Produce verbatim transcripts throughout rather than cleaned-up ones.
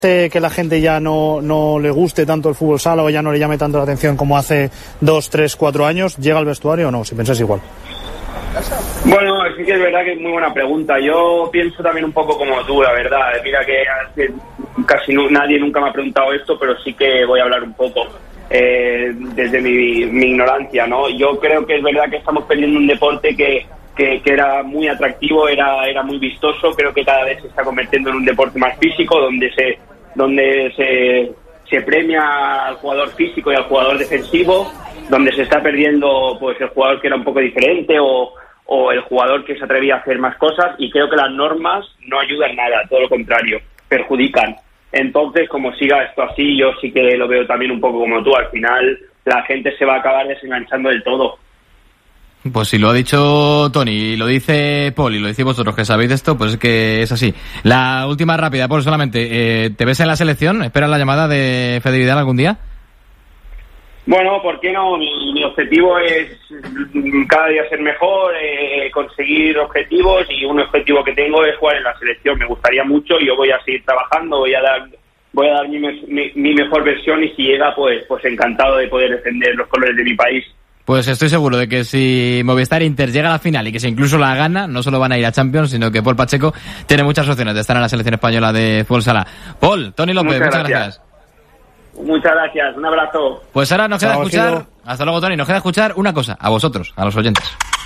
que la gente ya no, no le guste tanto el fútbol sala o ya no le llame tanto la atención como hace dos, tres, cuatro años? ¿Llega al vestuario o no? Si pensáis igual. Bueno, sí que es verdad que es muy buena pregunta. Yo pienso también un poco como tú, la verdad. Mira que hace, casi no, nadie nunca me ha preguntado esto, pero sí que voy a hablar un poco eh, desde mi, mi ignorancia, ¿no? Yo creo que es verdad que estamos perdiendo un deporte que Que, que era muy atractivo, era era muy vistoso. Creo que cada vez se está convirtiendo en un deporte más físico, donde se donde se, se premia al jugador físico y al jugador defensivo, donde se está perdiendo pues el jugador que era un poco diferente o, o el jugador que se atrevía a hacer más cosas, y creo que las normas no ayudan nada, todo lo contrario, perjudican. Entonces, como siga esto así, yo sí que lo veo también un poco como tú. Al final la gente se va a acabar desenganchando del todo. Pues si lo ha dicho Tony, y lo dice Paul, y lo decís vosotros que sabéis de esto, pues es que es así. La última rápida, Paul, solamente, eh, ¿te ves en la selección? ¿Esperas la llamada de Fede Vidal algún día? Bueno, ¿por qué no? Mi, mi objetivo es cada día ser mejor, eh, conseguir objetivos, y un objetivo que tengo es jugar en la selección. Me gustaría mucho, y yo voy a seguir trabajando, voy a dar voy a dar mi, mi, mi mejor versión, y si llega, pues, pues encantado de poder defender los colores de mi país. Pues estoy seguro de que si Movistar Inter llega a la final y que si incluso la gana, no solo van a ir a Champions, sino que Paul Pacheco tiene muchas opciones de estar en la selección española de fútbol sala. Paul, Tony López, muchas, muchas gracias. gracias. Muchas gracias, un abrazo. Pues ahora nos queda Chao, escuchar, sido. hasta luego Tony, nos queda escuchar una cosa, a vosotros, a los oyentes.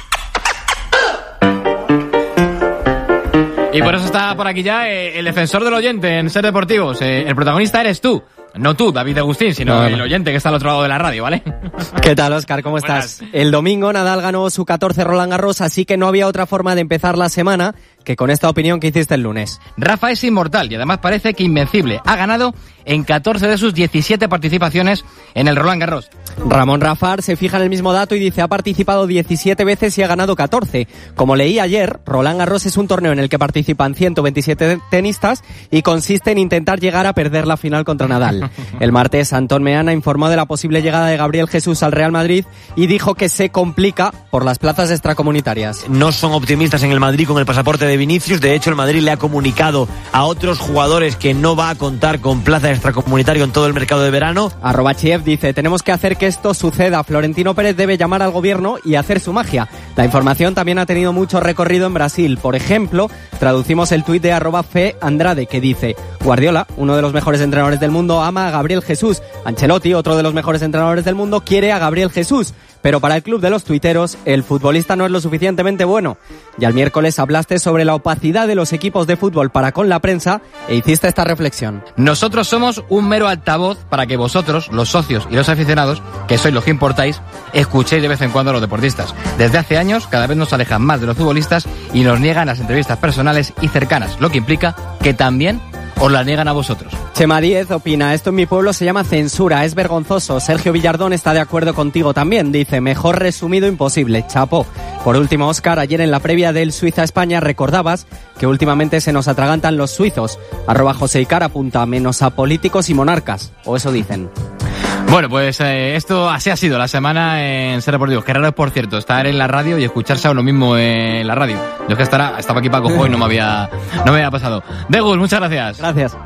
Y por eso está por aquí ya eh, el defensor del oyente en Ser Deportivos. Eh, el protagonista eres tú. No tú, David Agustín, sino no, el oyente que está al otro lado de la radio, ¿vale? ¿Qué tal, Óscar? ¿Cómo estás? Buenas. El domingo Nadal ganó su catorce Roland Garros, así que no había otra forma de empezar la semana que con esta opinión que hiciste el lunes. Rafa es inmortal y además parece que invencible. Ha ganado en catorce de sus diecisiete participaciones en el Roland Garros. Ramón Rafar se fija en el mismo dato y dice: ha participado diecisiete veces y ha ganado catorce. Como leí ayer, Roland Garros es un torneo en el que participan ciento veintisiete tenistas y consiste en intentar llegar a perder la final contra Nadal. El martes, Antón Meana informó de la posible llegada de Gabriel Jesús al Real Madrid y dijo que se complica por las plazas extracomunitarias. No son optimistas en el Madrid con el pasaporte de Vinicius. De hecho, el Madrid le ha comunicado a otros jugadores que no va a contar con plaza extracomunitario en todo el mercado de verano. Arroba Chiev dice: tenemos que hacer que esto suceda. Florentino Pérez debe llamar al gobierno y hacer su magia. La información también ha tenido mucho recorrido en Brasil. Por ejemplo, traducimos el tuit de arroba Fe Andrade, que dice: Guardiola, uno de los mejores entrenadores del mundo, ama a Gabriel Jesús. Ancelotti, otro de los mejores entrenadores del mundo, quiere a Gabriel Jesús. Pero para el club de los tuiteros, el futbolista no es lo suficientemente bueno. Y al miércoles hablaste sobre la opacidad de los equipos de fútbol para con la prensa e hiciste esta reflexión. Nosotros somos un mero altavoz para que vosotros, los socios y los aficionados, que sois los que importáis, escuchéis de vez en cuando a los deportistas. Desde hace años, cada vez nos alejan más de los futbolistas y nos niegan las entrevistas personales y cercanas, lo que implica que también os la niegan a vosotros. Chema Díez opina: esto en mi pueblo se llama censura, es vergonzoso. Sergio Villardón está de acuerdo contigo también, dice: mejor resumido imposible, chapó. Por último, Óscar, ayer en la previa del Suiza-España recordabas que últimamente se nos atragantan los suizos. Arroba José Icar apunta: menos a políticos y monarcas, o eso dicen. Bueno, pues eh, esto así ha sido la semana en Ser Deportivos. Qué raro es, por cierto, estar en la radio y escucharse a uno mismo en la radio. Yo es que estará, estaba aquí Paco Jo y no me había, no me había pasado. Degus, muchas gracias. Gracias.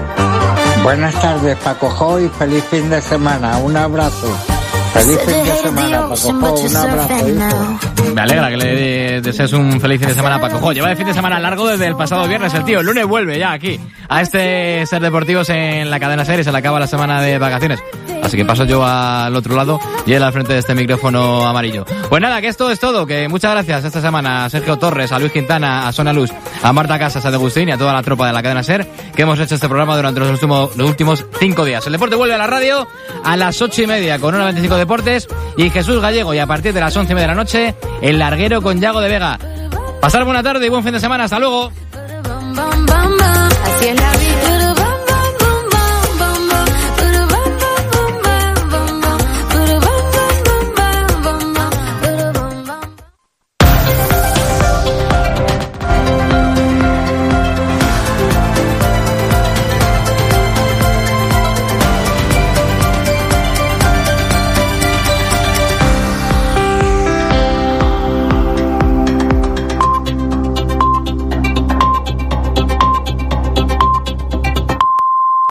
Buenas tardes, Paco Jo, y feliz fin de semana. Un abrazo. Feliz fin de semana, Paco Jo. Un abrazo, hijo. Me alegra que le desees un feliz fin de semana a Paco Jo. Lleva el fin de semana largo desde el pasado viernes el tío. El lunes vuelve ya aquí a este Ser Deportivos en la cadena SER y se le acaba la semana de vacaciones. Así que paso yo al otro lado y él al frente de este micrófono amarillo. Pues nada, que esto es todo. Que muchas gracias esta semana a Sergio Torres, a Luis Quintana, a Sonia Luz, a Marta Casas, a Degustín y a toda la tropa de la cadena SER que hemos hecho este programa durante los últimos, los últimos cinco días. El deporte vuelve a la radio a las ocho y media con una veinticinco Deportes y Jesús Gallego, y a partir de las once y media de la noche El Larguero con Yago de Vega. Pasar buena tarde y buen fin de semana. Hasta luego. Así es la vida.